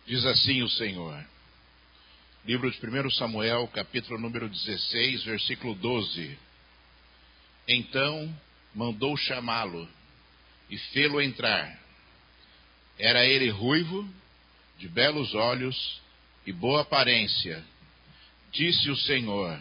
Diz assim o Senhor. Livro de 1 Samuel, capítulo número 16, versículo 12. Então mandou chamá-lo e fê-lo entrar. Era ele ruivo, de belos olhos e boa aparência. Disse o Senhor: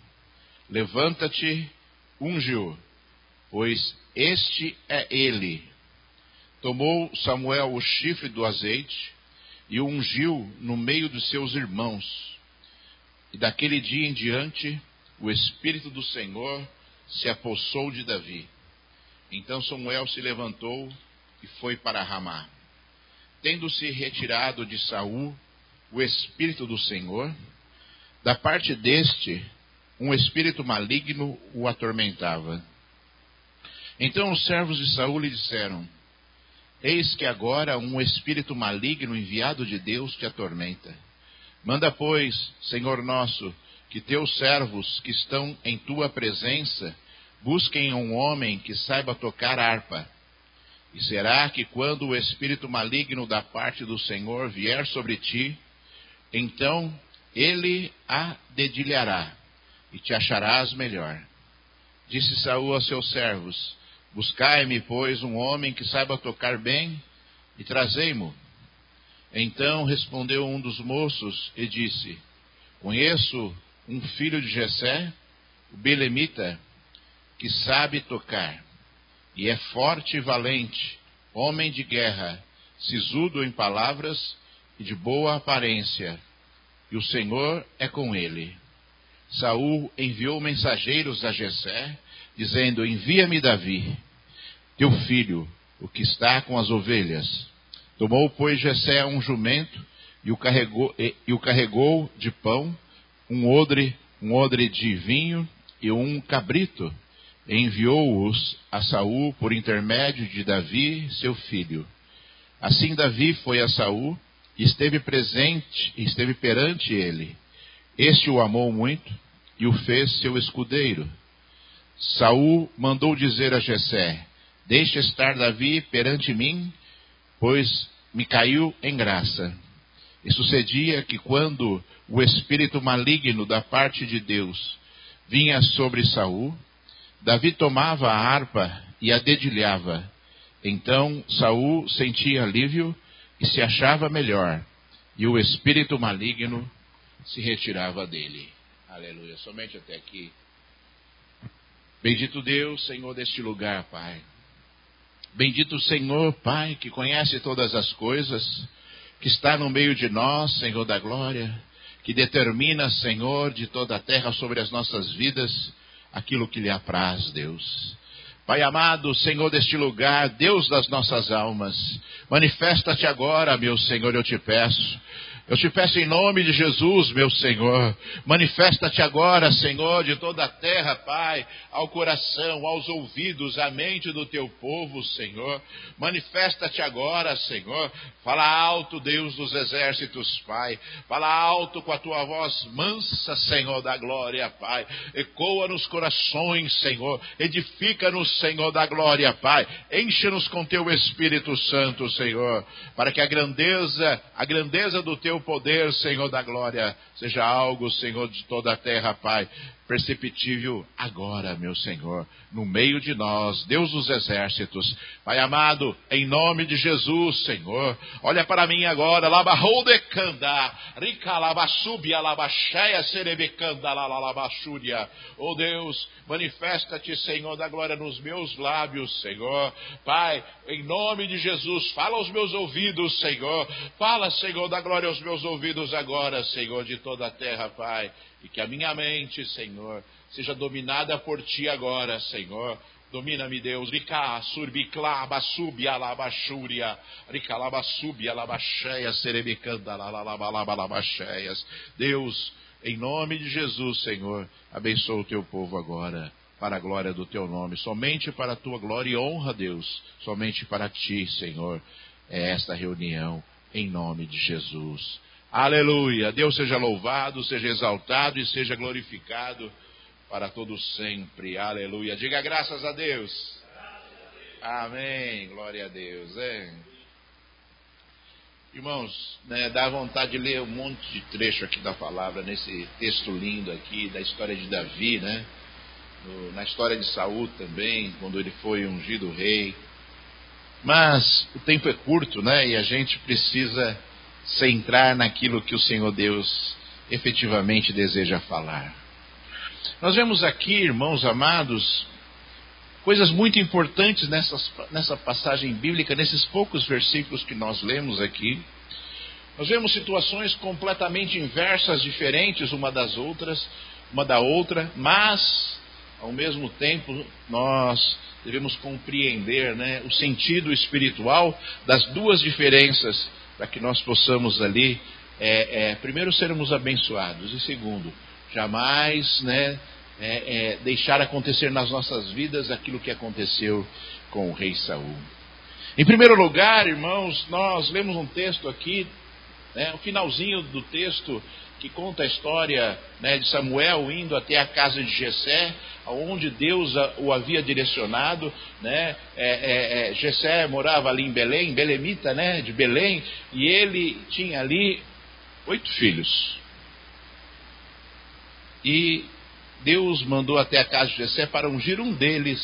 levanta-te, unge-o, pois este é ele. Tomou Samuel o chifre do azeite e o ungiu no meio dos seus irmãos. E daquele dia em diante, o Espírito do Senhor se apossou de Davi. Então Samuel se levantou e foi para Ramá. Tendo-se retirado de Saul o Espírito do Senhor, da parte deste, um espírito maligno o atormentava. Então os servos de Saul lhe disseram: eis que agora um espírito maligno enviado de Deus te atormenta. Manda, pois, Senhor nosso, que teus servos que estão em tua presença busquem um homem que saiba tocar harpa. E será que quando o espírito maligno da parte do Senhor vier sobre ti, então ele a dedilhará e te acharás melhor. Disse Saul a seus servos: buscai-me, pois, um homem que saiba tocar bem e trazei-mo. Então respondeu um dos moços e disse: conheço um filho de Jessé, o belemita, que sabe tocar, e é forte e valente, homem de guerra, sisudo em palavras e de boa aparência, e o Senhor é com ele. Saul enviou mensageiros a Jessé, dizendo: envia-me Davi, teu filho, o que está com as ovelhas. Tomou, pois, Jessé um jumento e o carregou de pão, um odre de vinho e um cabrito. E enviou-os a Saul por intermédio de Davi, seu filho. Assim Davi foi a Saul e esteve perante ele. Este o amou muito e o fez seu escudeiro. Saul mandou dizer a Jessé: deixa estar Davi perante mim, pois me caiu em graça. E sucedia que quando o espírito maligno da parte de Deus vinha sobre Saul, Davi tomava a harpa e a dedilhava. Então Saul sentia alívio e se achava melhor, e o espírito maligno se retirava dele. Aleluia. Somente até aqui. Bendito Deus, Senhor deste lugar, Pai. Bendito o Senhor, Pai, que conhece todas as coisas, que está no meio de nós, Senhor da glória, que determina, Senhor, de toda a terra sobre as nossas vidas, aquilo que lhe apraz, Deus. Pai amado, Senhor deste lugar, Deus das nossas almas, manifesta-te agora, meu Senhor, eu te peço. Eu te peço em nome de Jesus, meu Senhor, manifesta-te agora, Senhor, de toda a terra, Pai, ao coração, aos ouvidos, à mente do teu povo, Senhor. Manifesta-te agora, Senhor. Fala alto, Deus dos exércitos, Pai. Fala alto com a tua voz mansa, Senhor da glória, Pai. Ecoa nos corações, Senhor. Edifica-nos, Senhor da glória, Pai. Enche-nos com teu Espírito Santo, Senhor, para que a grandeza do teu poder, Senhor da glória, seja algo, Senhor, de toda a terra, Pai, perceptível agora, meu Senhor, no meio de nós, Deus dos exércitos. Pai amado, em nome de Jesus, Senhor, olha para mim agora, labarrodecanda, ricalabasubia, labacheia, serebecanda, lalabachúria. Oh Deus, manifesta-te, Senhor da glória, nos meus lábios, Senhor. Pai, em nome de Jesus, fala aos meus ouvidos, Senhor. Fala, Senhor da glória, aos meus ouvidos agora, Senhor, de toda a terra, Pai. E que a minha mente, Senhor, seja dominada por Ti agora, Senhor. Domina-me, Deus. Rica, surbicla, basubia, labachúria. Rica, labasubia, labacheia, serebicanda, labacheias. Deus, em nome de Jesus, Senhor, abençoa o Teu povo agora, para a glória do Teu nome. Somente para a Tua glória e honra, Deus. Somente para Ti, Senhor, é esta reunião, em nome de Jesus. Aleluia, Deus seja louvado, seja exaltado e seja glorificado para todo sempre. Aleluia, diga graças a Deus. Amém, glória a Deus. Irmãos, né, dá vontade de ler um monte de trecho aqui da palavra, nesse texto lindo aqui, da história de Davi, né? Na história de Saul também, quando ele foi ungido rei. Mas o tempo é curto, né? E a gente precisa centrar naquilo que o Senhor Deus efetivamente deseja falar. Nós vemos aqui, irmãos amados, coisas muito importantes nessa passagem bíblica, nesses poucos versículos que nós lemos aqui. Nós vemos situações completamente inversas, diferentes uma da outra, mas, ao mesmo tempo, nós devemos compreender, né, o sentido espiritual das duas diferenças, para que nós possamos ali, primeiro, sermos abençoados, e segundo, jamais, né, deixar acontecer nas nossas vidas aquilo que aconteceu com o rei Saul. Em primeiro lugar, irmãos, nós lemos um texto aqui, o finalzinho do texto, que conta a história, né, de Samuel indo até a casa de Jessé, aonde Deus o havia direcionado, né? Jessé morava ali em Belém, belemita, né, de Belém, e ele tinha ali 8 filhos. E Deus mandou até a casa de Jessé para ungir um deles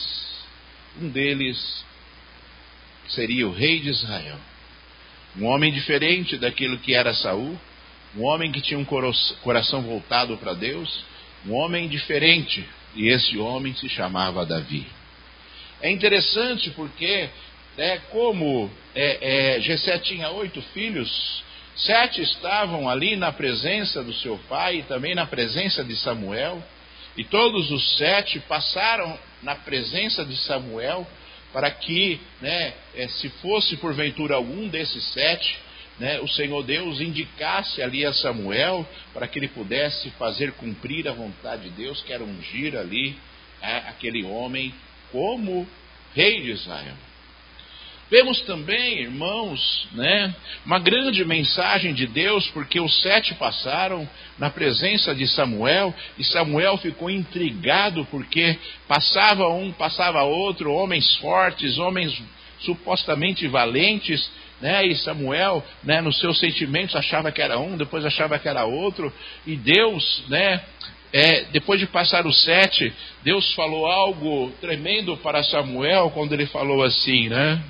seria o rei de Israel. Um homem diferente daquilo que era Saul, um homem que tinha um coração voltado para Deus, um homem diferente, e esse homem se chamava Davi. É interessante porque, como Jessé tinha 8 filhos, 7 estavam ali na presença do seu pai e também na presença de Samuel, e todos os 7 passaram na presença de Samuel para que, se fosse porventura algum desses 7, o Senhor Deus indicasse ali a Samuel para que ele pudesse fazer cumprir a vontade de Deus, que era ungir ali aquele homem como rei de Israel. Vemos também, irmãos, uma grande mensagem de Deus, porque os 7 passaram na presença de Samuel, e Samuel ficou intrigado, porque passava um, passava outro, homens fortes, homens supostamente valentes, e Samuel, nos seus sentimentos, achava que era um, depois achava que era outro, e Deus, depois de passar os 7, Deus falou algo tremendo para Samuel, quando ele falou assim,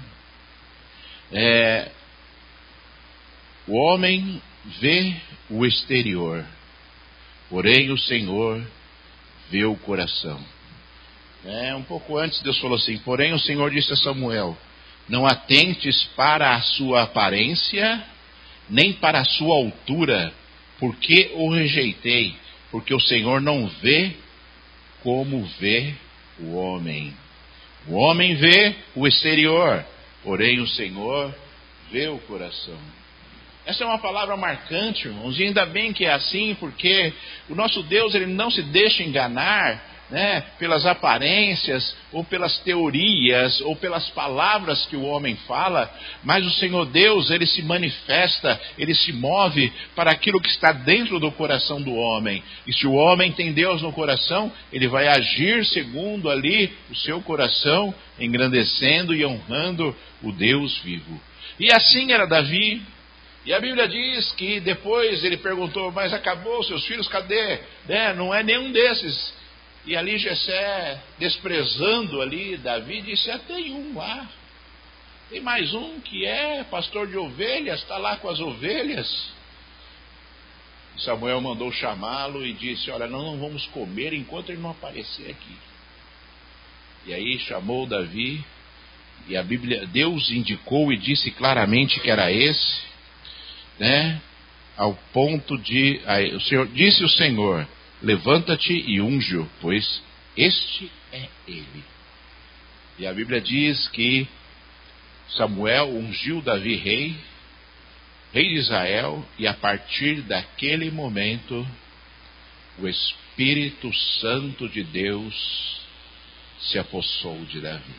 o homem vê o exterior, porém o Senhor vê o coração. Um pouco antes Deus falou assim, porém o Senhor disse a Samuel, não atentes para a sua aparência, nem para a sua altura, porque o rejeitei, porque o Senhor não vê como vê o homem. O homem vê o exterior, porém o Senhor vê o coração. Essa é uma palavra marcante, irmãos, e ainda bem que é assim, porque o nosso Deus, ele não se deixa enganar, pelas aparências, ou pelas teorias, ou pelas palavras que o homem fala, mas o Senhor Deus, ele se manifesta, ele se move para aquilo que está dentro do coração do homem. E se o homem tem Deus no coração, ele vai agir segundo ali o seu coração, engrandecendo e honrando o Deus vivo. E assim era Davi. E a Bíblia diz que depois ele perguntou, mas acabou, seus filhos, cadê? Não é nenhum desses. E ali Jessé, desprezando ali Davi, disse, tem um lá. Tem mais um que é pastor de ovelhas, está lá com as ovelhas. Samuel mandou chamá-lo e disse, olha, nós não vamos comer enquanto ele não aparecer aqui. E aí chamou Davi, e a Bíblia, Deus indicou e disse claramente que era esse, ao ponto de, o Senhor, disse o Senhor, levanta-te e unge-o, pois este é ele. E a Bíblia diz que Samuel ungiu Davi rei de Israel, e a partir daquele momento, o Espírito Santo de Deus se apossou de Davi.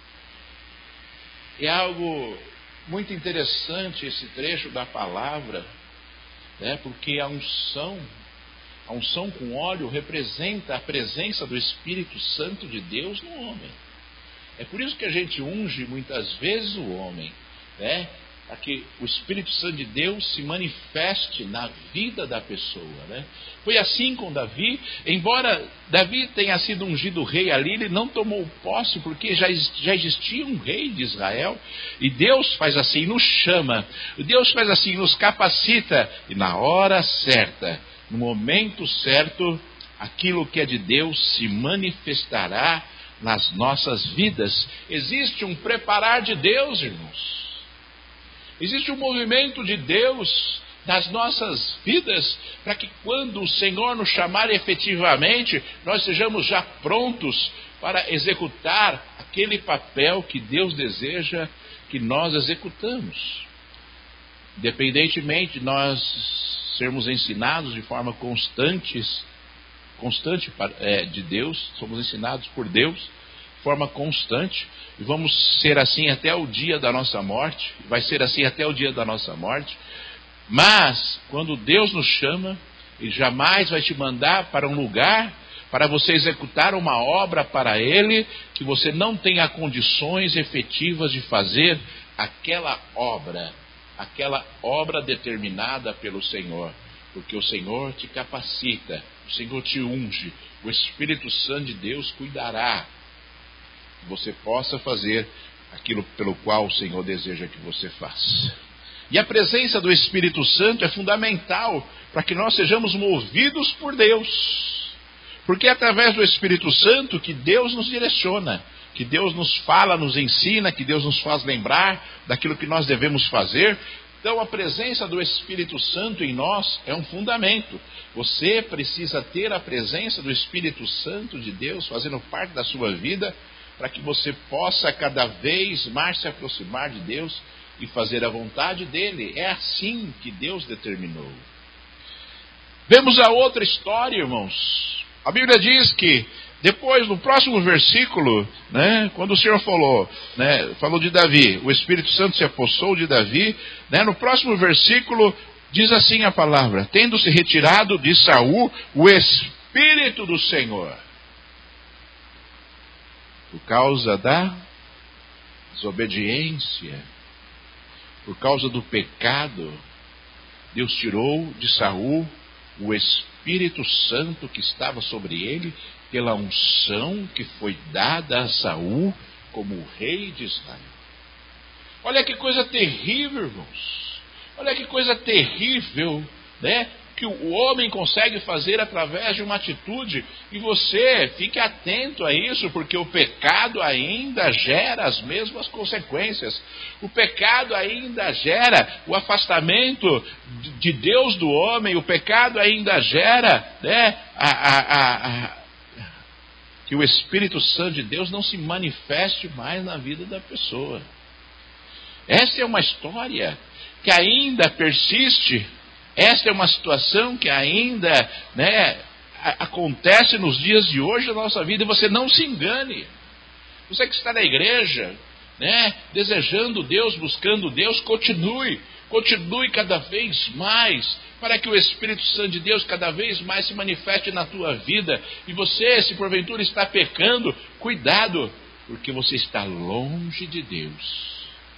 É algo muito interessante esse trecho da palavra, porque a unção com óleo representa a presença do Espírito Santo de Deus no homem. É por isso que a gente unge muitas vezes o homem, para que o Espírito Santo de Deus se manifeste na vida da pessoa, né? Foi assim com Davi. Embora Davi tenha sido ungido rei ali, ele não tomou posse, porque já existia um rei de Israel. E Deus faz assim, nos chama, Deus faz assim, nos capacita, e na hora certa, no momento certo, aquilo que é de Deus se manifestará nas nossas vidas. Existe um preparar de Deus, irmãos. Existe um movimento de Deus nas nossas vidas, para que quando o Senhor nos chamar efetivamente, nós sejamos já prontos para executar aquele papel que Deus deseja que nós executamos. Independentemente de nós sermos ensinados de forma constante de Deus, somos ensinados por Deus de forma constante, e vamos ser assim até o dia da nossa morte, vai ser assim até o dia da nossa morte. Mas, quando Deus nos chama, Ele jamais vai te mandar para um lugar, para você executar uma obra para Ele, que você não tenha condições efetivas de fazer aquela obra determinada pelo Senhor. Porque o Senhor te capacita, o Senhor te unge, o Espírito Santo de Deus cuidará que você possa fazer aquilo pelo qual o Senhor deseja que você faça. E a presença do Espírito Santo é fundamental para que nós sejamos movidos por Deus. Porque é através do Espírito Santo que Deus nos direciona, que Deus nos fala, nos ensina, que Deus nos faz lembrar daquilo que nós devemos fazer. Então a presença do Espírito Santo em nós é um fundamento. Você precisa ter a presença do Espírito Santo de Deus fazendo parte da sua vida, para que você possa cada vez mais se aproximar de Deus e fazer a vontade dele. É assim que Deus determinou. Vemos a outra história, irmãos. A Bíblia diz que depois, no próximo versículo, né, quando o Senhor falou de Davi, o Espírito Santo se apossou de Davi, né, no próximo versículo diz assim a palavra: tendo-se retirado de Saul o Espírito do Senhor, por causa da desobediência, por causa do pecado, Deus tirou de Saul o Espírito Santo que estava sobre ele, pela unção que foi dada a Saul como rei de Israel. Olha que coisa terrível, irmãos. Olha que coisa terrível, né? Que o homem consegue fazer através de uma atitude. E você fique atento a isso, porque o pecado ainda gera as mesmas consequências. O pecado ainda gera o afastamento de Deus do homem. O pecado ainda gera, né, que o Espírito Santo de Deus não se manifeste mais na vida da pessoa. Essa é uma história que ainda persiste. Esta é uma situação que ainda, né, acontece nos dias de hoje da nossa vida. E você não se engane. Você que está na igreja, né, desejando Deus, buscando Deus, continue cada vez mais, para que o Espírito Santo de Deus cada vez mais se manifeste na tua vida. E você, se porventura está pecando, cuidado, porque você está longe de Deus,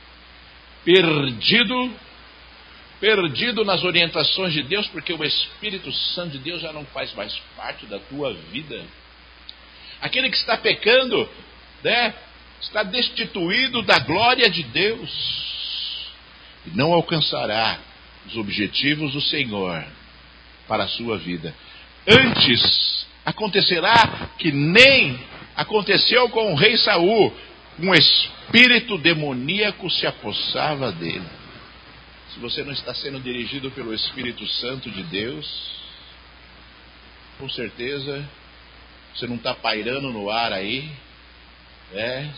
perdido nas orientações de Deus, porque o Espírito Santo de Deus já não faz mais parte da tua vida. Aquele que está pecando, né, está destituído da glória de Deus e não alcançará os objetivos do Senhor para a sua vida. Antes, acontecerá que nem aconteceu com o rei Saul, um espírito demoníaco se apossava dele. Se você não está sendo dirigido pelo Espírito Santo de Deus, com certeza você não está pairando no ar aí, né?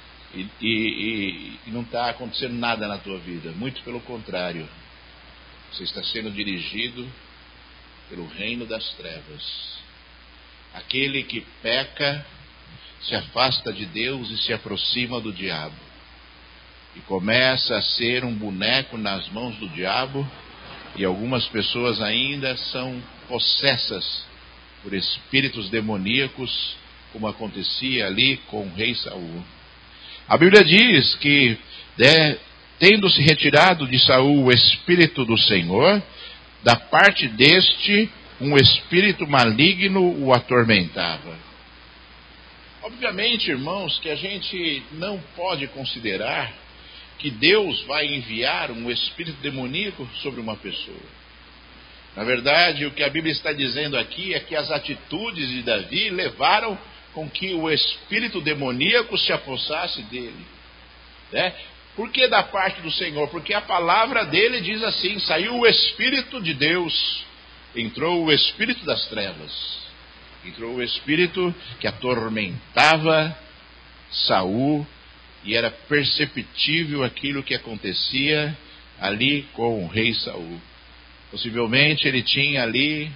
E não está acontecendo nada na tua vida. Muito pelo contrário, você está sendo dirigido pelo reino das trevas. Aquele que peca se afasta de Deus e se aproxima do diabo, e começa a ser um boneco nas mãos do diabo. E algumas pessoas ainda são possessas por espíritos demoníacos, como acontecia ali com o rei Saul. A Bíblia diz que tendo-se retirado de Saul o Espírito do Senhor, da parte deste, um espírito maligno o atormentava. Obviamente, irmãos, que a gente não pode considerar que Deus vai enviar um espírito demoníaco sobre uma pessoa. Na verdade, o que a Bíblia está dizendo aqui é que as atitudes de Davi levaram com que o espírito demoníaco se apossasse dele. Né? Por que da parte do Senhor? Porque a palavra dele diz assim: saiu o Espírito de Deus, entrou o espírito das trevas, entrou o espírito que atormentava Saul, e era perceptível aquilo que acontecia ali com o rei Saul. Possivelmente ele tinha ali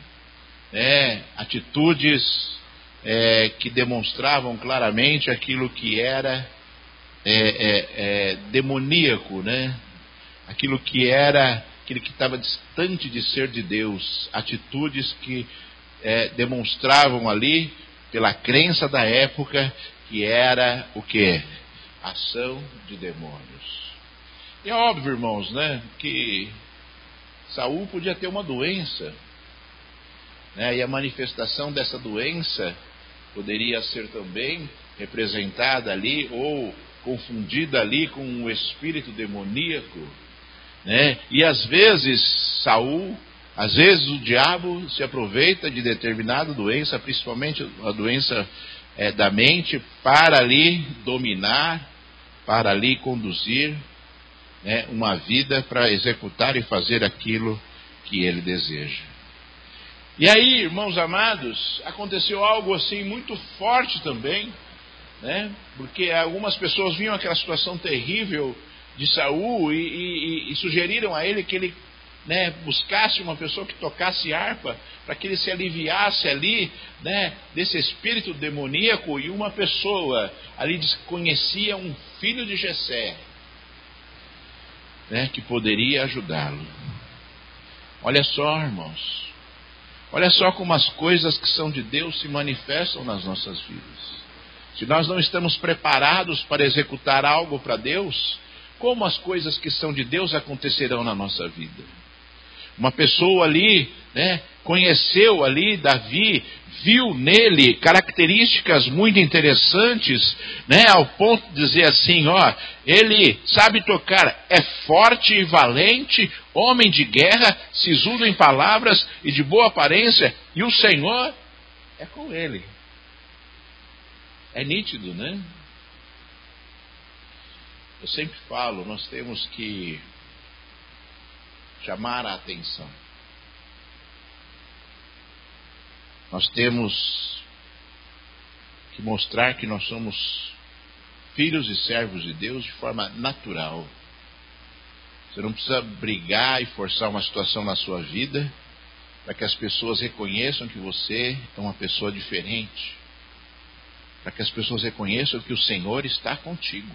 atitudes que demonstravam claramente aquilo que era demoníaco, né? Aquilo que estava distante de ser de Deus, atitudes que demonstravam ali, pela crença da época, que era o quê? Ação de demônios. E é óbvio, irmãos, né, que Saul podia ter uma doença, né, e a manifestação dessa doença poderia ser também representada ali, ou confundida ali com um espírito demoníaco, né? E às vezes às vezes o diabo se aproveita de determinada doença, principalmente a doença da mente, para ali dominar, para ali conduzir, né, uma vida para executar e fazer aquilo que ele deseja. E aí, irmãos amados, aconteceu algo assim muito forte também, né? Porque algumas pessoas viam aquela situação terrível de Saul e sugeriram a ele que ele, né, buscasse uma pessoa que tocasse harpa, para que ele se aliviasse ali, né, desse espírito demoníaco. E uma pessoa ali conhecia um filho de Jessé, né, que poderia ajudá-lo. Olha só, irmãos, olha só como as coisas que são de Deus se manifestam nas nossas vidas. Se nós não estamos preparados para executar algo para Deus, como as coisas que são de Deus acontecerão na nossa vida? Uma pessoa ali, né, conheceu ali Davi, viu nele características muito interessantes, né, ao ponto de dizer assim: ele sabe tocar, é forte e valente, homem de guerra, sisudo em palavras e de boa aparência, e o Senhor é com ele. É nítido, né? Eu sempre falo, nós temos que chamar a atenção. Nós temos que mostrar que nós somos filhos e servos de Deus de forma natural. Você não precisa brigar e forçar uma situação na sua vida para que as pessoas reconheçam que você é uma pessoa diferente, para que as pessoas reconheçam que o Senhor está contigo.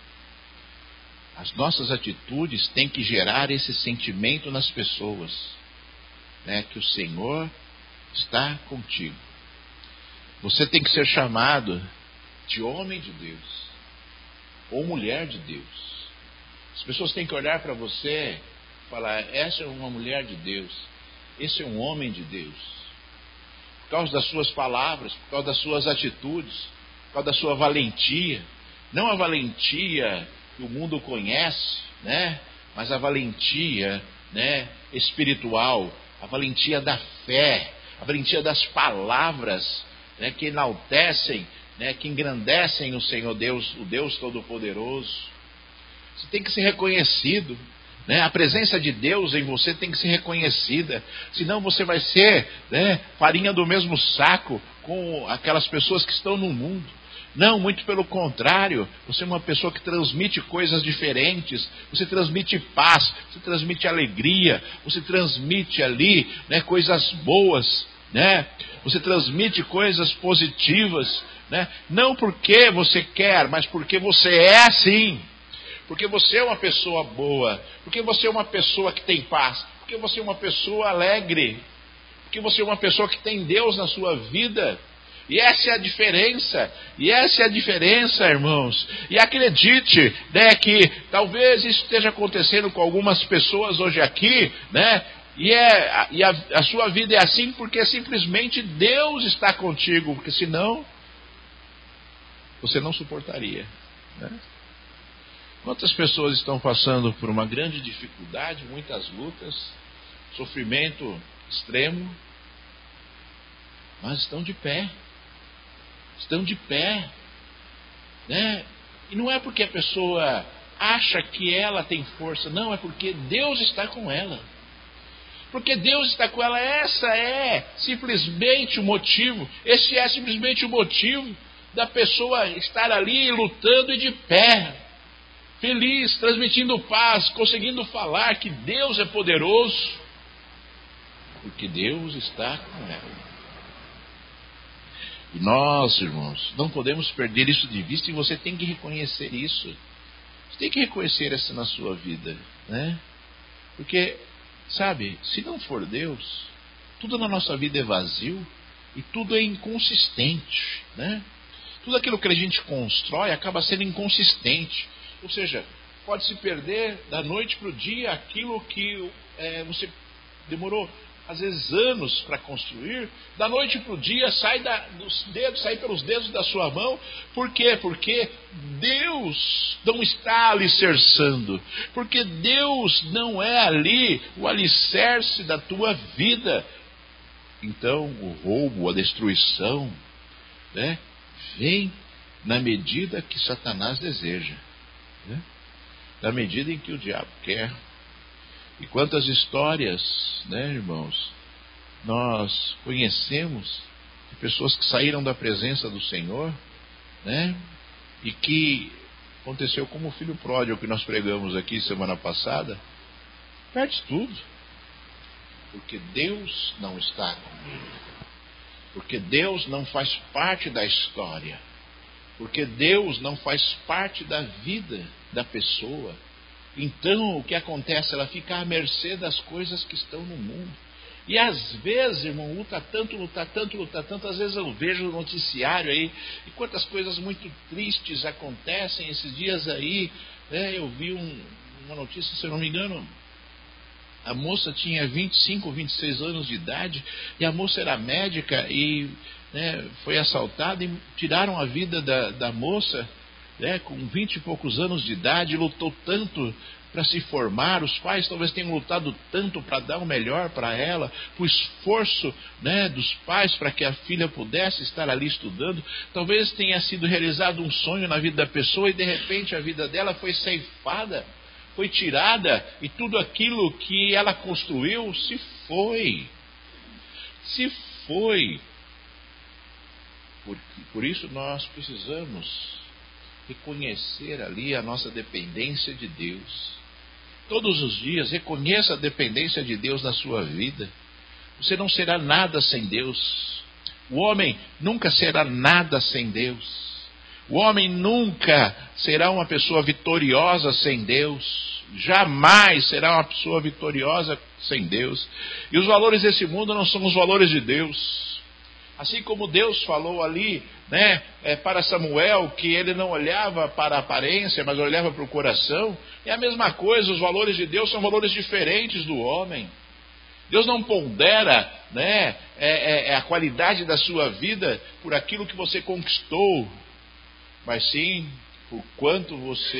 As nossas atitudes têm que gerar esse sentimento nas pessoas, né, que o Senhor está contigo. Você tem que ser chamado de homem de Deus ou mulher de Deus. As pessoas têm que olhar para você e falar: essa é uma mulher de Deus, esse é um homem de Deus. Por causa das suas palavras, por causa das suas atitudes, por causa da sua valentia. Não a valentia que o mundo conhece, né? Mas a valentia, né, espiritual, a valentia da fé, a valentia das palavras, né, que enaltecem, né, que engrandecem o Senhor Deus, o Deus Todo-Poderoso. Você tem que ser reconhecido, né? A presença de Deus em você tem que ser reconhecida, senão você vai ser, né, farinha do mesmo saco com aquelas pessoas que estão no mundo. Não, muito pelo contrário, você é uma pessoa que transmite coisas diferentes, você transmite paz, você transmite alegria, você transmite ali, né, coisas boas, né? Você transmite coisas positivas, né? Não porque você quer, mas porque você é assim, porque você é uma pessoa boa, porque você é uma pessoa que tem paz, porque você é uma pessoa alegre, porque você é uma pessoa que tem Deus na sua vida. E essa é a diferença. E essa é a diferença, irmãos. E acredite, né, que talvez isso esteja acontecendo com algumas pessoas hoje aqui, né? E a sua vida é assim porque simplesmente Deus está contigo, porque senão você não suportaria, né? Quantas pessoas estão passando por uma grande dificuldade, muitas lutas, sofrimento extremo, mas estão de pé, né? E não é porque a pessoa acha que ela tem força, não, é porque Deus está com ela. Porque Deus está com ela, esse é simplesmente o motivo da pessoa estar ali lutando e de pé, feliz, transmitindo paz, conseguindo falar que Deus é poderoso, porque Deus está com ela. E nós, irmãos, não podemos perder isso de vista, e você tem que reconhecer isso. Você tem que reconhecer isso na sua vida, né? Porque, sabe, se não for Deus, tudo na nossa vida é vazio e tudo é inconsistente, né? Tudo aquilo que a gente constrói acaba sendo inconsistente. Ou seja, pode se perder da noite para o dia aquilo que você demorou, às vezes, anos para construir. Da noite para o dia sai pelos dedos da sua mão. Por quê? Porque Deus não está alicerçando. Porque Deus não é ali o alicerce da tua vida. Então, o roubo, a destruição, né, vem na medida que Satanás deseja, né? Na medida em que o diabo quer. E quantas histórias, né, irmãos, nós conhecemos de pessoas que saíram da presença do Senhor, né, e que aconteceu como o filho pródigo que nós pregamos aqui semana passada, perde tudo, porque Deus não está com ele, porque Deus não faz parte da história, porque Deus não faz parte da vida da pessoa. Então o que acontece? Ela fica à mercê das coisas que estão no mundo. E às vezes, irmão, luta tanto, às vezes eu vejo o noticiário aí, e quantas coisas muito tristes acontecem esses dias aí, né? Eu vi uma notícia, se eu não me engano, a moça tinha 25, 26 anos de idade, e a moça era médica e, né, foi assaltada e tiraram a vida da moça, né, com 20 e poucos anos de idade, lutou tanto para se formar, os pais talvez tenham lutado tanto para dar o melhor para ela, o esforço, né, dos pais para que a filha pudesse estar ali estudando, talvez tenha sido realizado um sonho na vida da pessoa e de repente a vida dela foi ceifada, foi tirada, e tudo aquilo que ela construiu se foi. Por isso nós precisamos reconhecer ali a nossa dependência de Deus. Todos os dias reconheça a dependência de Deus na sua vida. Você não será nada sem Deus. O homem nunca será nada sem Deus. O homem nunca será uma pessoa vitoriosa sem Deus. Jamais será uma pessoa vitoriosa sem Deus. E os valores desse mundo não são os valores de Deus. Assim como Deus falou ali, né, para Samuel, que ele não olhava para a aparência, mas olhava para o coração. É a mesma coisa, os valores de Deus são valores diferentes do homem. Deus não pondera, né, a qualidade da sua vida por aquilo que você conquistou, mas sim por quanto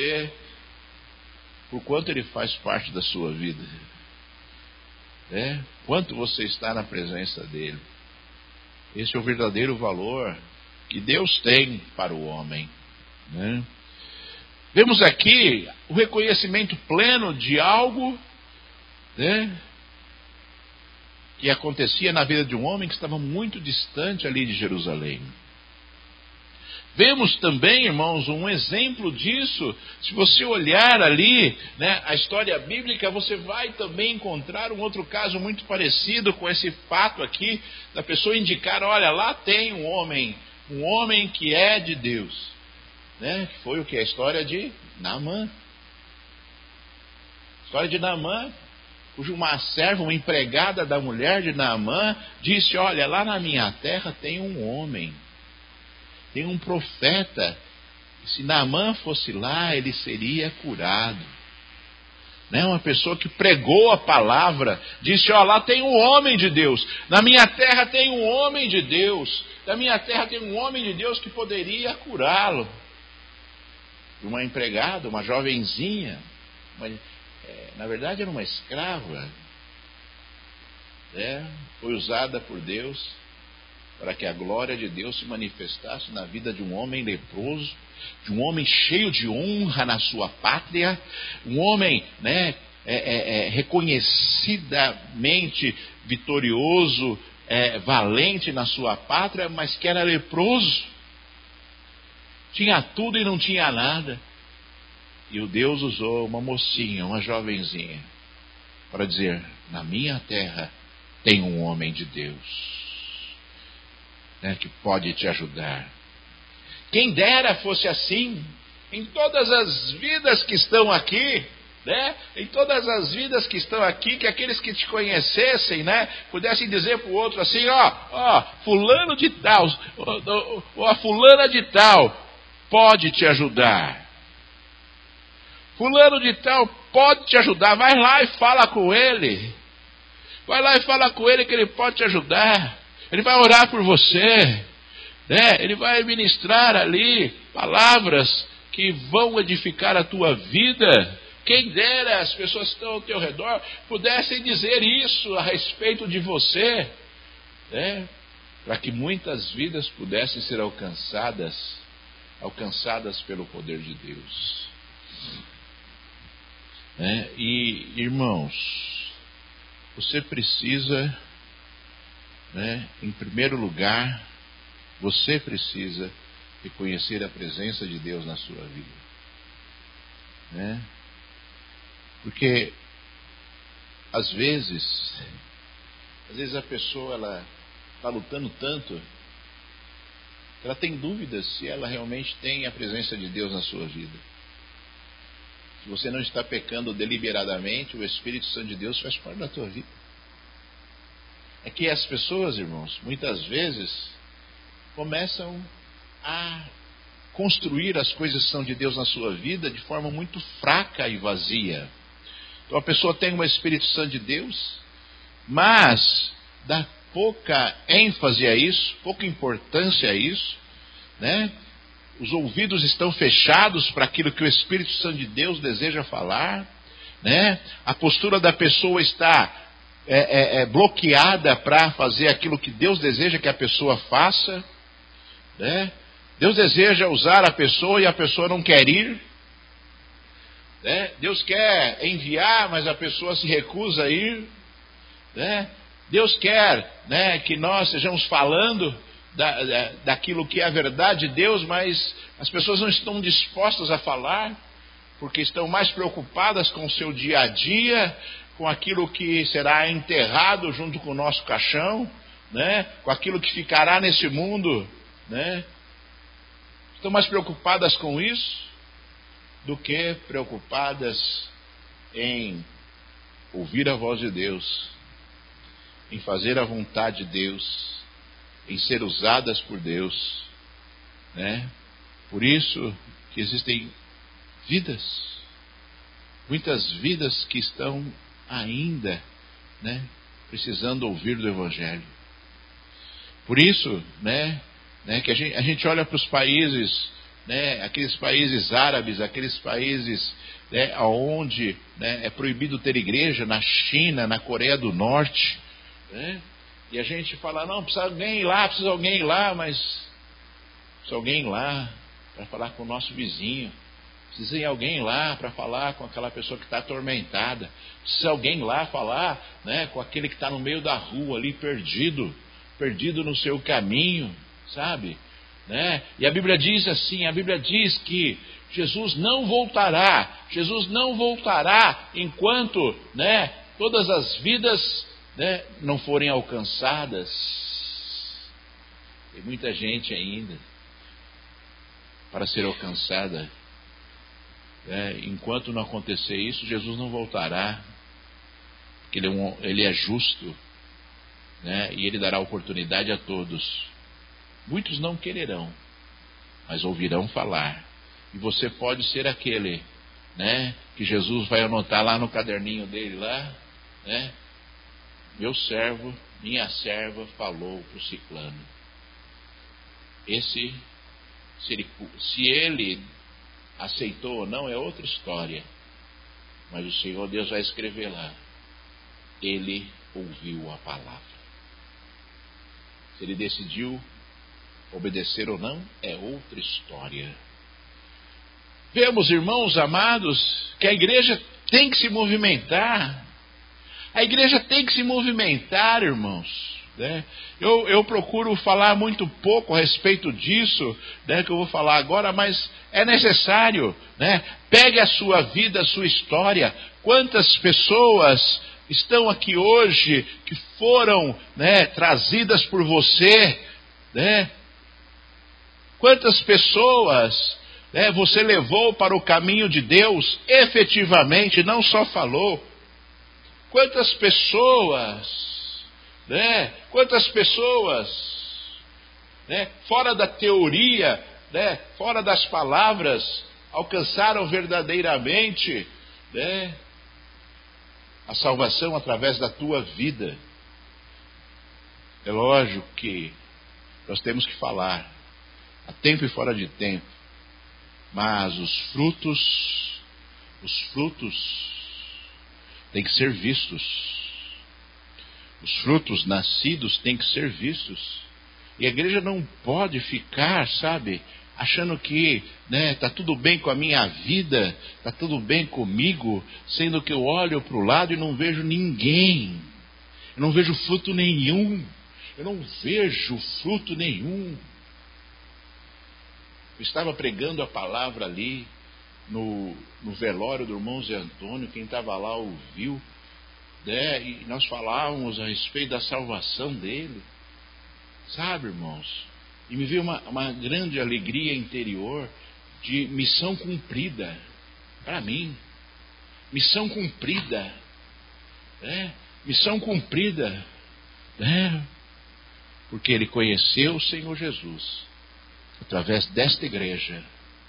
ele faz parte da sua vida, né? Quanto você está na presença dele. Esse é o verdadeiro valor que Deus tem para o homem, né? Vemos aqui o reconhecimento pleno de algo, né, que acontecia na vida de um homem que estava muito distante ali de Jerusalém. Vemos também, irmãos, um exemplo disso. Se você olhar ali, né, a história bíblica, você vai também encontrar um outro caso muito parecido com esse fato aqui, da pessoa indicar, olha, lá tem um homem que é de Deus, né? Que foi o que? A história de Naamã. A história de Naamã, cujo uma serva, uma empregada da mulher de Naamã, disse, olha, lá na minha terra tem um homem tem um profeta. Se Naamã fosse lá, ele seria curado. Né? Uma pessoa que pregou a palavra, disse, lá tem um homem de Deus, na minha terra tem um homem de Deus, na minha terra tem um homem de Deus que poderia curá-lo. Uma empregada, uma jovenzinha, na verdade era uma escrava, foi usada por Deus para que a glória de Deus se manifestasse na vida de um homem leproso, de um homem cheio de honra na sua pátria, um homem reconhecidamente vitorioso, valente na sua pátria, mas que era leproso. Tinha tudo e não tinha nada. E o Deus usou uma mocinha, uma jovenzinha, para dizer, na minha terra tem um homem de Deus, que pode te ajudar. Quem dera fosse assim em todas as vidas que estão aqui, em todas as vidas que estão aqui, que aqueles que te conhecessem, pudessem dizer para o outro assim, fulano de tal, a fulana de tal pode te ajudar. Fulano de tal pode te ajudar. Vai lá e fala com ele. Vai lá e fala com ele que ele pode te ajudar. Ele vai orar por você. Ele vai ministrar ali palavras que vão edificar a tua vida. Quem dera as pessoas que estão ao teu redor pudessem dizer isso a respeito de você, para que muitas vidas pudessem ser alcançadas pelo poder de Deus. E irmãos, você precisa, em primeiro lugar, você precisa reconhecer a presença de Deus na sua vida. Porque às vezes a pessoa ela está lutando tanto que ela tem dúvidas se ela realmente tem a presença de Deus na sua vida. Se você não está pecando deliberadamente, o Espírito Santo de Deus faz parte da tua vida. É que as pessoas, irmãos, muitas vezes começam a construir as coisas que são de Deus na sua vida de forma muito fraca e vazia. Então a pessoa tem um Espírito Santo de Deus, mas dá pouca ênfase a isso, pouca importância a isso, Os ouvidos estão fechados para aquilo que o Espírito Santo de Deus deseja falar, A postura da pessoa está bloqueada para fazer aquilo que Deus deseja que a pessoa faça, Deus deseja usar a pessoa e a pessoa não quer ir, Deus quer enviar, mas a pessoa se recusa a ir, Deus quer que nós estejamos falando daquilo que é a verdade de Deus, mas as pessoas não estão dispostas a falar, porque estão mais preocupadas com o seu dia a dia, com aquilo que será enterrado junto com o nosso caixão, com aquilo que ficará nesse mundo, Estão mais preocupadas com isso do que preocupadas em ouvir a voz de Deus, em fazer a vontade de Deus, em ser usadas por Deus, Por isso que existem vidas, muitas vidas que estão ainda, precisando ouvir do Evangelho. Por isso, que a gente olha para os países, aqueles países árabes, aqueles países onde é proibido ter igreja, na China, na Coreia do Norte, e a gente fala, não, precisa alguém ir lá, mas precisa alguém ir lá para falar com o nosso vizinho, precisa ir alguém lá para falar com aquela pessoa que está atormentada, precisa alguém lá falar com aquele que está no meio da rua ali, perdido no seu caminho, sabe? E a Bíblia diz assim, a Bíblia diz que Jesus não voltará enquanto todas as vidas não forem alcançadas. Tem muita gente ainda para ser alcançada. Enquanto não acontecer isso, Jesus não voltará, porque ele é justo, e ele dará oportunidade a todos. Muitos não quererão, mas ouvirão falar. E você pode ser aquele, né, que Jesus vai anotar lá no caderninho dele lá, né? Meu servo, minha serva falou para o ciclano. Esse, se ele aceitou ou não, é outra história. Mas o Senhor Deus vai escrever lá. Ele ouviu a palavra. Se ele decidiu obedecer ou não, é outra história. Vemos, irmãos amados, que a igreja tem que se movimentar. A igreja tem que se movimentar, irmãos. Né? Eu procuro falar muito pouco a respeito disso, né, que eu vou falar agora, mas é necessário. Né? Pegue a sua vida, a sua história. Quantas pessoas estão aqui hoje que foram, né, trazidas por você? Né? Quantas pessoas, né, você levou para o caminho de Deus efetivamente, não só falou? Quantas pessoas, né? Quantas pessoas, né? Fora da teoria, né? Fora das palavras, alcançaram verdadeiramente, né, a salvação através da tua vida? É lógico que nós temos que falar, a tempo e fora de tempo, mas os frutos têm que ser vistos. Os frutos nascidos têm que ser vistos. E a igreja não pode ficar, sabe, achando que, né, tá tudo bem com a minha vida, tá tudo bem comigo, sendo que eu olho para o lado e não vejo ninguém. Eu não vejo fruto nenhum. Eu não vejo fruto nenhum. Eu estava pregando a palavra ali no velório do irmão Zé Antônio. Quem estava lá ouviu, né? E nós falávamos a respeito da salvação dele, sabe, irmãos? E me veio uma grande alegria interior de missão cumprida para mim. Missão cumprida, né? Missão cumprida, né? Porque ele conheceu o Senhor Jesus através desta igreja.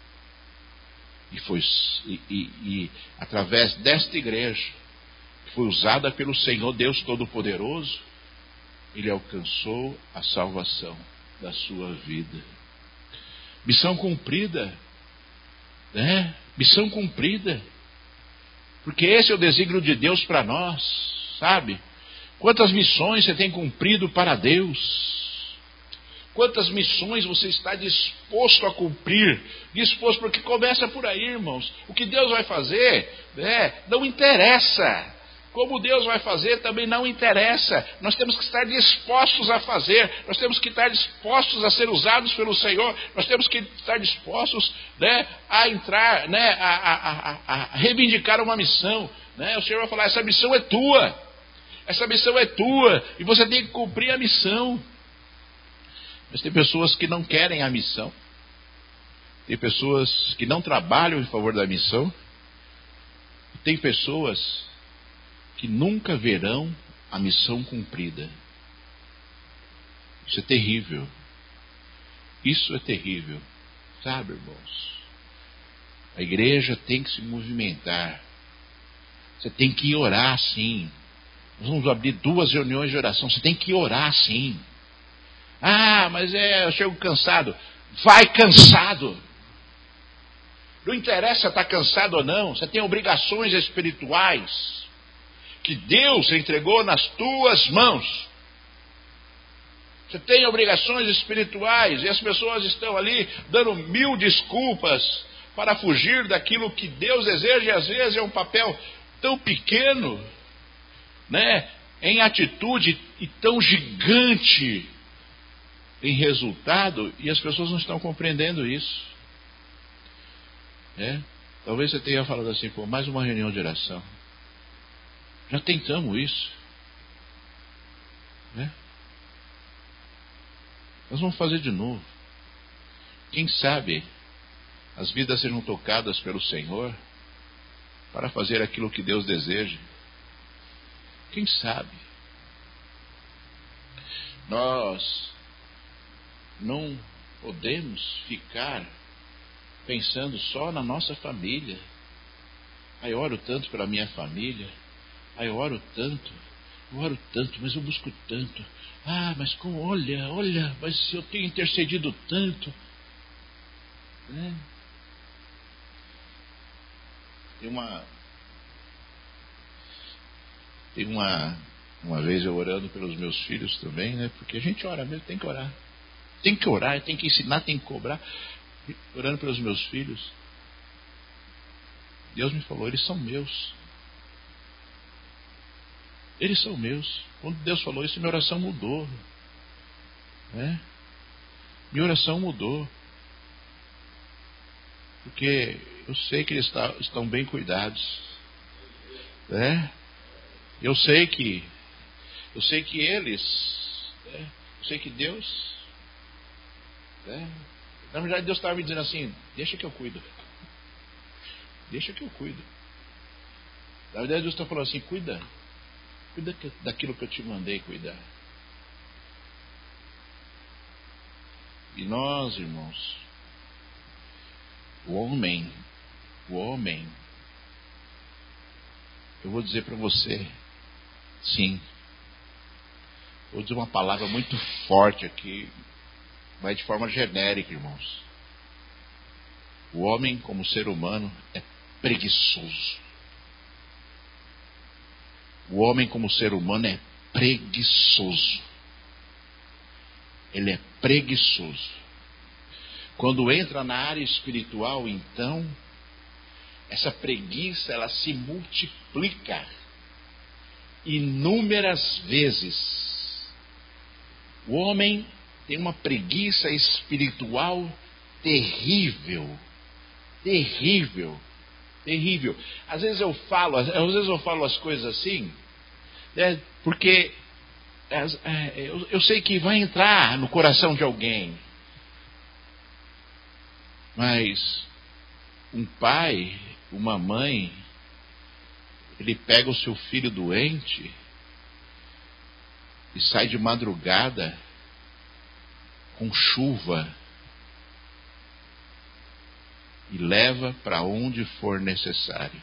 E através desta igreja, que foi usada pelo Senhor Deus Todo-Poderoso, ele alcançou a salvação da sua vida. Missão cumprida, né? Missão cumprida. Porque esse é o desígnio de Deus para nós, sabe? Quantas missões você tem cumprido para Deus? Quantas missões você está disposto a cumprir? Disposto, porque começa por aí, irmãos. O que Deus vai fazer, né, não interessa. Como Deus vai fazer também não interessa. Nós temos que estar dispostos a fazer. Nós temos que estar dispostos a ser usados pelo Senhor. Nós temos que estar dispostos, né, a entrar, né, a reivindicar uma missão. Né? O Senhor vai falar, essa missão é tua. Essa missão é tua. E você tem que cumprir a missão. Mas tem pessoas que não querem a missão. Tem pessoas que não trabalham em favor da missão. E tem pessoas que nunca verão a missão cumprida. Isso é terrível. Isso é terrível. Sabe, irmãos? A igreja tem que se movimentar. Você tem que orar, sim. Nós vamos abrir 2 reuniões de oração. Você tem que orar, sim. Ah, mas eu chego cansado. Vai cansado. Não interessa estar cansado ou não. Você tem obrigações espirituais que Deus entregou nas tuas mãos. Você tem obrigações espirituais e as pessoas estão ali dando 1000 desculpas para fugir daquilo que Deus deseja, e às vezes é um papel tão pequeno, né, em atitude, e tão gigante em resultado, e as pessoas não estão compreendendo isso. Talvez você tenha falado assim, pô, mais uma reunião de oração. Já tentamos isso. Nós vamos fazer de novo. Quem sabe as vidas sejam tocadas pelo Senhor para fazer aquilo que Deus deseja. Quem sabe? Nós não podemos ficar pensando só na nossa família. Eu oro tanto pela minha família. Eu oro tanto, mas eu busco tanto. Mas olha, mas eu tenho intercedido tanto. Né? Tem uma vez eu orando pelos meus filhos também, né? Porque a gente ora mesmo, tem que orar. Tem que orar, tem que ensinar, tem que cobrar. Orando pelos meus filhos. Deus me falou, eles são meus. Eles são meus. Quando Deus falou isso, minha oração mudou. Né? Minha oração mudou. Porque eu sei que eles estão bem cuidados. Né? Eu sei que eles, né? Eu sei que Deus, né? Na verdade Deus estava me dizendo assim, deixa que eu cuido. Deixa que eu cuido. Na verdade Deus está falando assim, cuida daquilo que eu te mandei cuidar. E nós, irmãos, o homem, eu vou dizer para você, sim, vou dizer uma palavra muito forte aqui, mas de forma genérica, irmãos. O homem, como ser humano, é preguiçoso. O homem, como ser humano, é preguiçoso. Ele é preguiçoso. Quando entra na área espiritual, então, essa preguiça, ela se multiplica inúmeras vezes. O homem tem uma preguiça espiritual terrível. Terrível. Terrível. Às vezes eu falo as coisas assim, né, porque eu sei que vai entrar no coração de alguém. Mas um pai, uma mãe, ele pega o seu filho doente e sai de madrugada com chuva e leva para onde for necessário.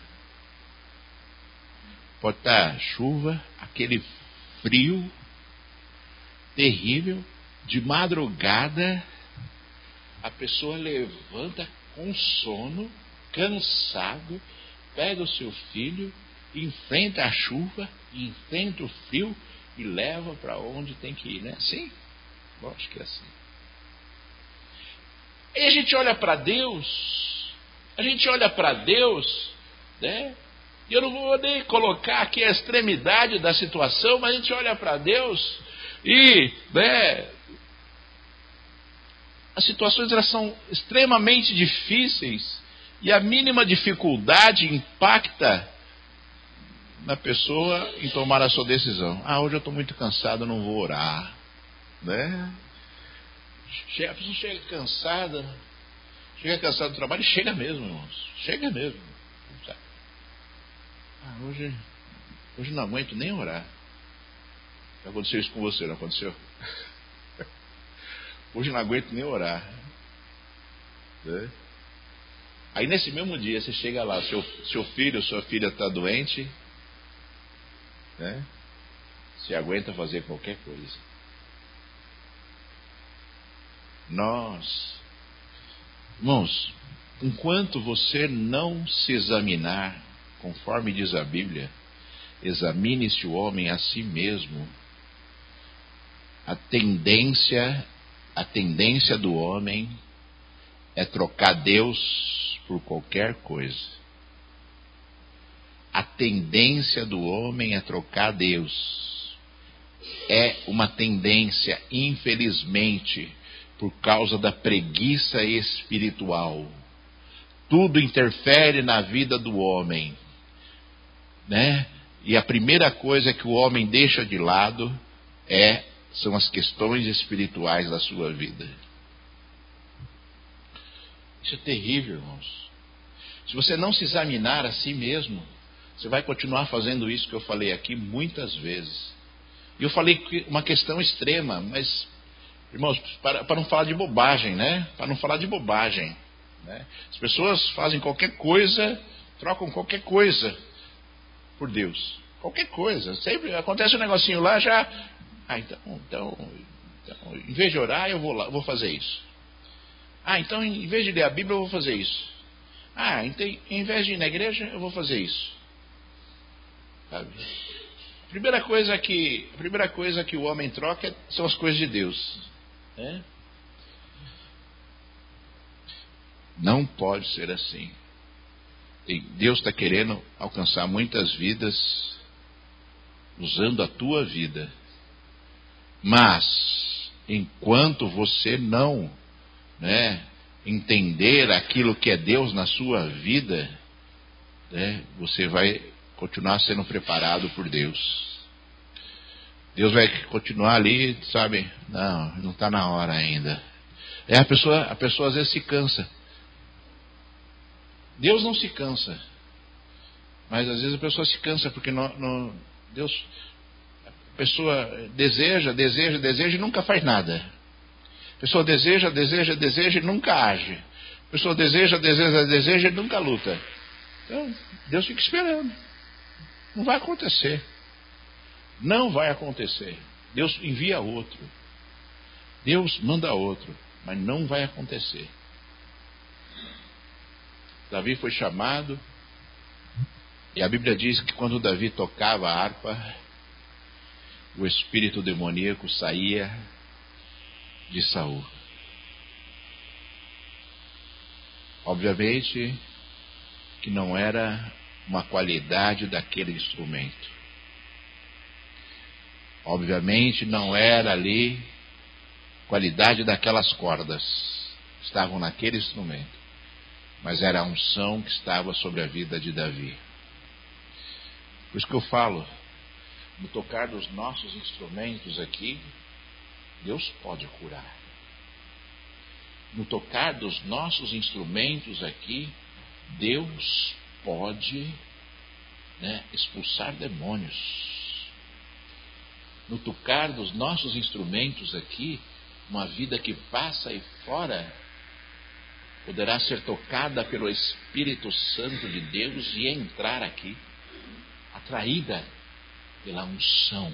Pode estar chuva, aquele frio terrível, de madrugada, a pessoa levanta com sono, cansado, pega o seu filho, enfrenta a chuva, enfrenta o frio e leva para onde tem que ir, né? Assim? Lógico que é assim. E a gente olha para Deus, né? E eu não vou nem colocar aqui a extremidade da situação, mas a gente olha para Deus e, né, as situações elas são extremamente difíceis e a mínima dificuldade impacta na pessoa em tomar a sua decisão. Hoje eu estou muito cansado, eu não vou orar, né? A pessoa chega cansada do trabalho e chega mesmo, irmãos. Chega mesmo. Hoje não aguento nem orar. Já aconteceu isso com você, não aconteceu? Hoje não aguento nem orar. Né? Aí nesse mesmo dia você chega lá, seu filho ou sua filha está doente, né? Você aguenta fazer qualquer coisa. Irmãos, enquanto você não se examinar, conforme diz a Bíblia, examine-se o homem a si mesmo. A tendência do homem é trocar Deus por qualquer coisa. A tendência do homem é trocar Deus. É uma tendência, infelizmente, por causa da preguiça espiritual. Tudo interfere na vida do homem, né? E a primeira coisa que o homem deixa de lado são as questões espirituais da sua vida. Isso é terrível, irmãos. Se você não se examinar a si mesmo, você vai continuar fazendo isso que eu falei aqui muitas vezes. E eu falei uma questão extrema, mas Irmãos, para não falar de bobagem, né? Para não falar de bobagem, né? As pessoas fazem qualquer coisa, trocam qualquer coisa por Deus. Qualquer coisa. Sempre acontece um negocinho lá, já... Então, em vez de orar, eu vou fazer isso. Então, em vez de ler a Bíblia, eu vou fazer isso. Então, em vez de ir na igreja, eu vou fazer isso. Sabe? A primeira coisa que o homem troca são as coisas de Deus. Né? Não pode ser assim. Deus está querendo alcançar muitas vidas usando a tua vida. Mas, enquanto você não, né, entender aquilo que é Deus na sua vida, né, você vai continuar sendo preparado por Deus. Deus vai continuar ali, sabe? Não está na hora ainda. A pessoa às vezes se cansa. Deus não se cansa. Mas às vezes a pessoa se cansa porque Deus... A pessoa deseja e nunca faz nada. A pessoa deseja e nunca age. A pessoa deseja e nunca luta. Então, Deus fica esperando. Não vai acontecer. Não vai acontecer. Deus envia outro. Deus manda outro. Mas não vai acontecer. Davi foi chamado. E a Bíblia diz que quando Davi tocava a harpa, o espírito demoníaco saía de Saul. Obviamente que não era uma qualidade daquele instrumento. Obviamente não era ali qualidade daquelas cordas que estavam naquele instrumento. Mas era a unção que estava sobre a vida de Davi. Por isso que eu falo, no tocar dos nossos instrumentos aqui, Deus pode curar. No tocar dos nossos instrumentos aqui, Deus pode, né, expulsar demônios. No tocar dos nossos instrumentos aqui, uma vida que passa aí fora poderá ser tocada pelo Espírito Santo de Deus e entrar aqui, atraída pela unção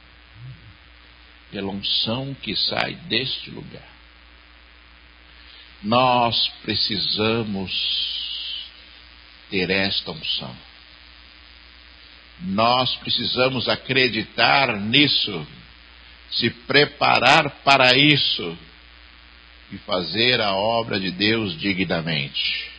que sai deste lugar. Nós precisamos ter esta unção. Nós precisamos acreditar nisso, se preparar para isso e fazer a obra de Deus dignamente.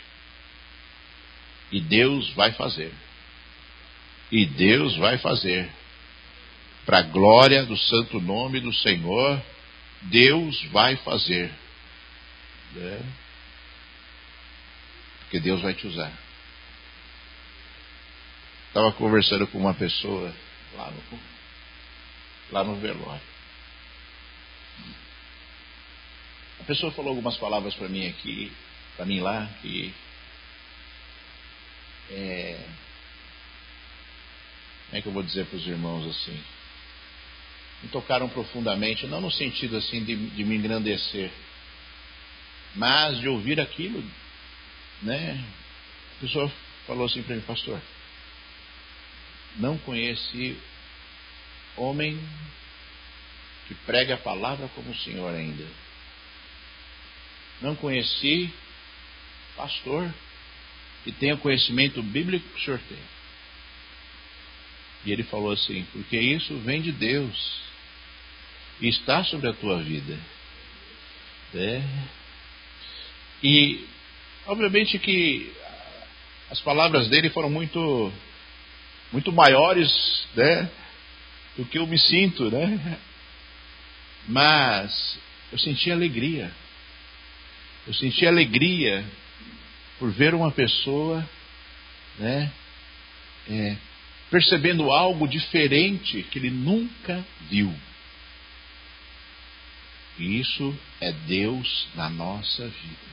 E Deus vai fazer. E Deus vai fazer. Para a glória do santo nome do Senhor, Deus vai fazer. Né? Porque Deus vai te usar. Estava conversando com uma pessoa lá no velório. A pessoa falou algumas palavras para mim aqui, para mim lá, que como é que eu vou dizer para os irmãos assim? Me tocaram profundamente, não no sentido assim de me engrandecer, mas de ouvir aquilo, né? A pessoa falou assim para mim: pastor, não conheci homem que pregue a palavra como o senhor ainda. Não conheci pastor que tenha o conhecimento bíblico que o senhor tem. E ele falou assim: porque isso vem de Deus e está sobre a tua vida. E obviamente que as palavras dele foram muito maiores, né, do que eu me sinto, né? Mas eu senti alegria. Eu senti alegria por ver uma pessoa, né, percebendo algo diferente que ele nunca viu. E isso é Deus na nossa vida.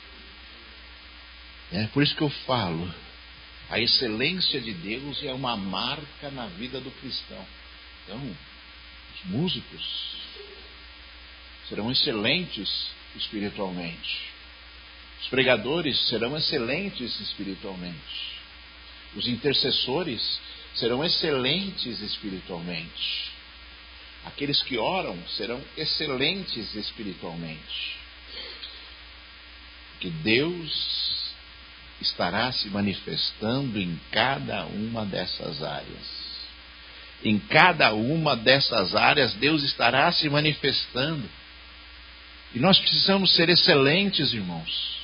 Por isso que eu falo, a excelência de Deus é uma marca na vida do cristão. Então, os músicos, serão excelentes espiritualmente. Os pregadores serão excelentes espiritualmente. Os intercessores serão excelentes espiritualmente. Aqueles que oram serão excelentes espiritualmente. Porque Deus estará se manifestando em cada uma dessas áreas. Em cada uma dessas áreas, Deus estará se manifestando. E nós precisamos ser excelentes, irmãos.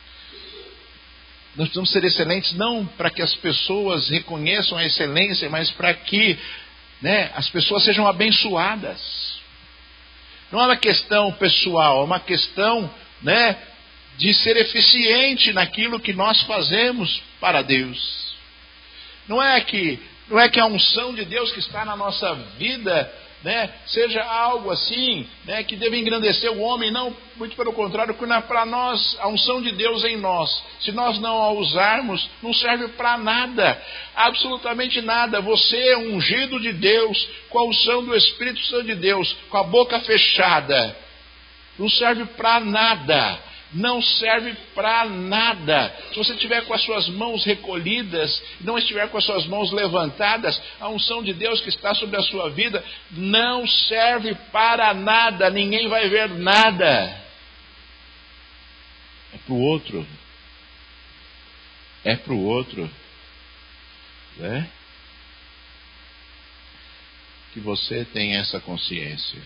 Nós precisamos ser excelentes não para que as pessoas reconheçam a excelência, mas para que, as pessoas sejam abençoadas. Não é uma questão pessoal, é uma questão, de ser eficiente naquilo que nós fazemos para Deus. Não é que a unção de Deus que está na nossa vida, seja algo assim, que deve engrandecer o homem. Não, muito pelo contrário, para nós, a unção de Deus em nós, se nós não a usarmos, não serve para nada, absolutamente nada. Você é ungido de Deus, com a unção do Espírito Santo de Deus, com a boca fechada, não serve para nada. Não serve para nada. Se você estiver com as suas mãos recolhidas, não estiver com as suas mãos levantadas, a unção de Deus que está sobre a sua vida não serve para nada. Ninguém vai ver nada. É para o outro. É para o outro. Que você tenha essa consciência.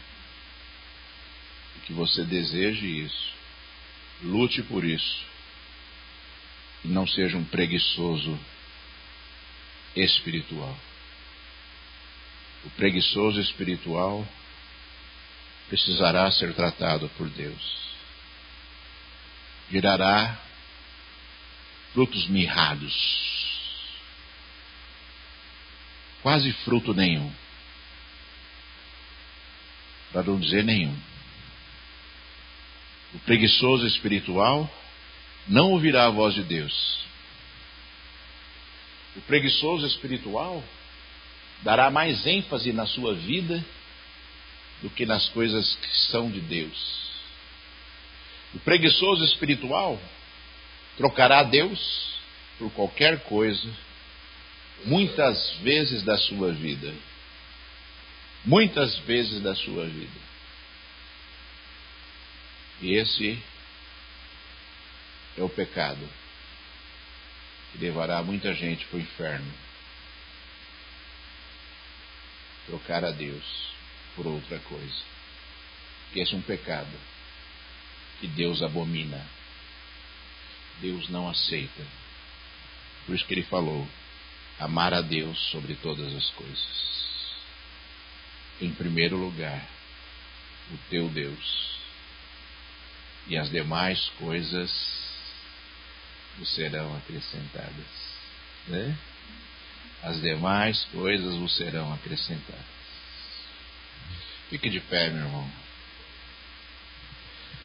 E que você deseje isso. Lute por isso. E não seja um preguiçoso espiritual. O preguiçoso espiritual precisará ser tratado por Deus. Gerará frutos mirrados. Quase fruto nenhum. Para não dizer nenhum. O preguiçoso espiritual não ouvirá a voz de Deus. O preguiçoso espiritual dará mais ênfase na sua vida do que nas coisas que são de Deus. O preguiçoso espiritual trocará Deus por qualquer coisa, muitas vezes da sua vida. Muitas vezes da sua vida. E esse é o pecado que levará muita gente para o inferno. Trocar a Deus por outra coisa. E esse é um pecado que Deus abomina. Deus não aceita. Por isso que ele falou: amar a Deus sobre todas as coisas. Em primeiro lugar, o teu Deus. E as demais coisas vos serão acrescentadas. As demais coisas vos serão acrescentadas. Fique de pé, meu irmão.